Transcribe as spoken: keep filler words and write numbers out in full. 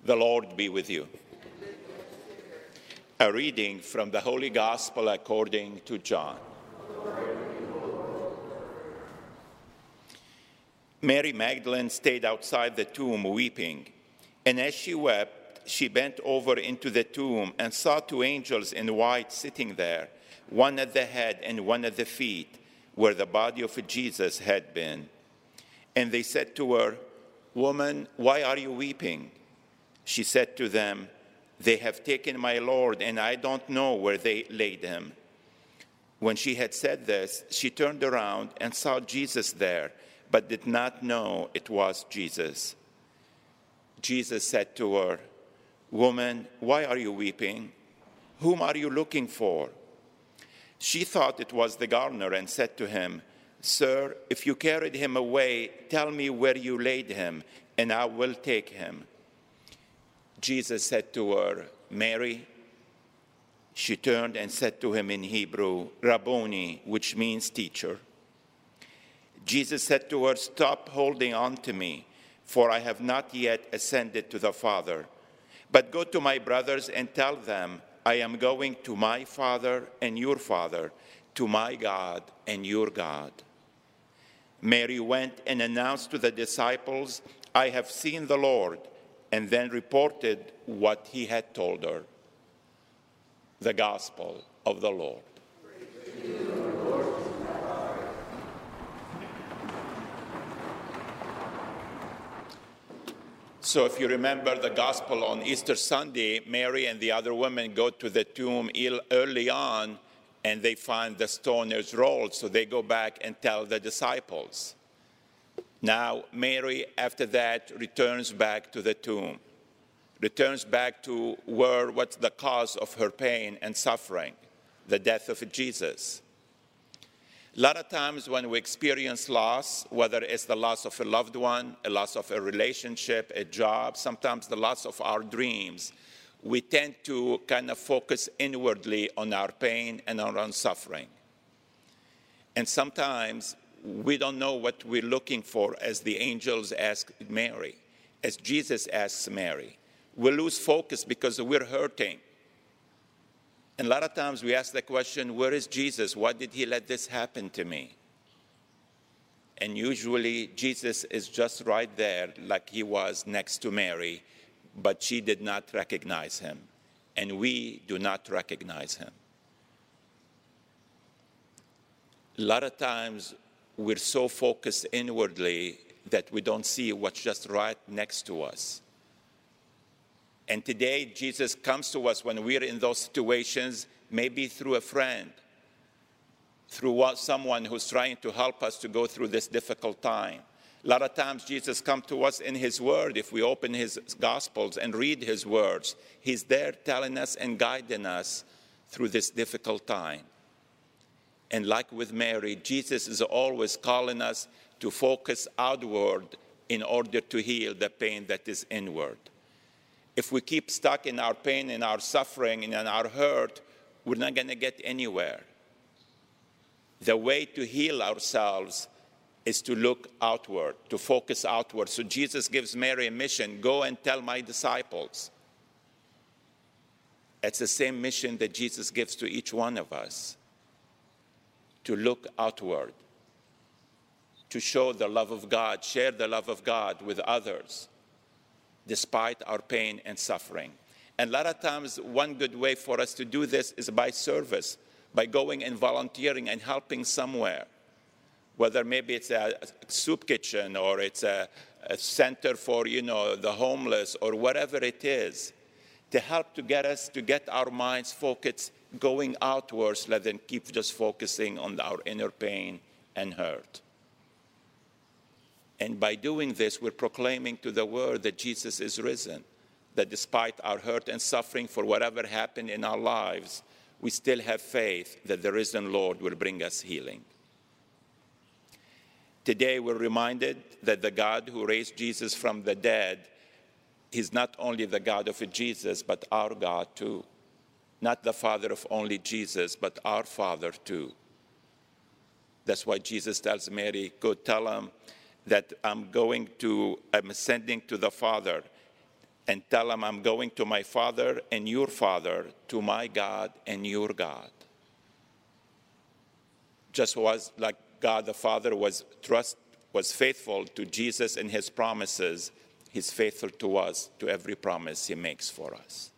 The Lord be with you. A reading from the Holy Gospel according to John. Mary Magdalene stayed outside the tomb weeping, and as she wept, she bent over into the tomb and saw two angels in white sitting there, one at the head and one at the feet, where the body of Jesus had been. And they said to her, "Woman, why are you weeping?" She said to them, "They have taken my Lord, and I don't know where they laid him." When she had said this, she turned around and saw Jesus there, but did not know it was Jesus. Jesus said to her, "Woman, why are you weeping? Whom are you looking for?" She thought it was the gardener and said to him, "Sir, if you carried him away, tell me where you laid him, and I will take him." Jesus said to her, "Mary." She turned and said to him in Hebrew, "Rabboni," which means teacher. Jesus said to her, "Stop holding on to me, for I have not yet ascended to the Father. But go to my brothers and tell them, I am going to my Father and your Father, to my God and your God." Mary went and announced to the disciples, "I have seen the Lord," and then reported what he had told her. The Gospel of the Lord. So if you remember the Gospel on Easter Sunday, Mary and the other women go to the tomb early on, and they find the stone is rolled, so they go back and tell the disciples. Now, Mary, after that, returns back to the tomb, returns back to where, what's the cause of her pain and suffering, the death of Jesus. A lot of times when we experience loss, whether it's the loss of a loved one, a loss of a relationship, a job, sometimes the loss of our dreams, we tend to kind of focus inwardly on our pain and on our suffering. And sometimes we don't know what we're looking for, as the angels asked Mary, as Jesus asks Mary. We lose focus because we're hurting. And a lot of times we ask the question, where is Jesus? Why did he let this happen to me? And usually Jesus is just right there, like he was next to Mary, but she did not recognize him. And we do not recognize him. A lot of times we're so focused inwardly that we don't see what's just right next to us. And today, Jesus comes to us when we're in those situations, maybe through a friend, through someone who's trying to help us to go through this difficult time. A lot of times, Jesus comes to us in his word. If we open his Gospels and read his words, he's there telling us and guiding us through this difficult time. And like with Mary, Jesus is always calling us to focus outward in order to heal the pain that is inward. If we keep stuck in our pain and our suffering and in our hurt, we're not going to get anywhere. The way to heal ourselves is to look outward, to focus outward. So Jesus gives Mary a mission: go and tell my disciples. It's the same mission that Jesus gives to each one of us, to look outward, to show the love of God, share the love of God with others, despite our pain and suffering. And a lot of times, one good way for us to do this is by service, by going and volunteering and helping somewhere, whether maybe it's a soup kitchen or it's a, a center for, you know, the homeless or whatever it is, to help to get us to get our minds focused, going outwards rather than keep just focusing on our inner pain and hurt. And by doing this, we're proclaiming to the world that Jesus is risen, that despite our hurt and suffering for whatever happened in our lives, we still have faith that the risen Lord will bring us healing. Today, we're reminded that the God who raised Jesus from the dead is not only the God of Jesus, but our God too. Not the Father of only Jesus, but our Father too. That's why Jesus tells Mary, go tell him that I'm going to, I'm ascending to the Father. and tell him, I'm going to my Father and your Father, to my God and your God. Just was like God the Father was trust was faithful to Jesus and his promises, he's faithful to us, to every promise he makes for us.